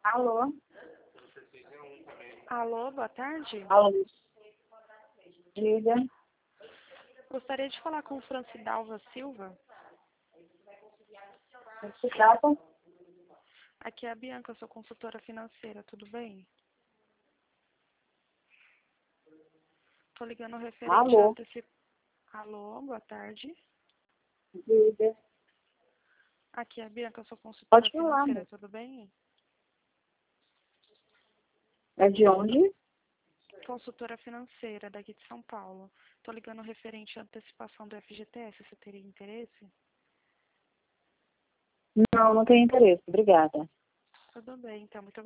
Alô? Alô, boa tarde. Alô? Diga. Gostaria de falar com o Francidalva Silva. O que se trata? Aqui é a Bianca, eu sou consultora financeira, tudo bem? Tô ligando referente Alô? a Alô, boa tarde. Diga. Aqui é a Bianca, eu sou consultora Pode falar, financeira, amor. tudo bem? É de onde? Consultora financeira daqui de São Paulo. Tô ligando referente à antecipação do FGTS, você teria interesse? Não, não tenho interesse. Obrigada. Tudo bem, então, muito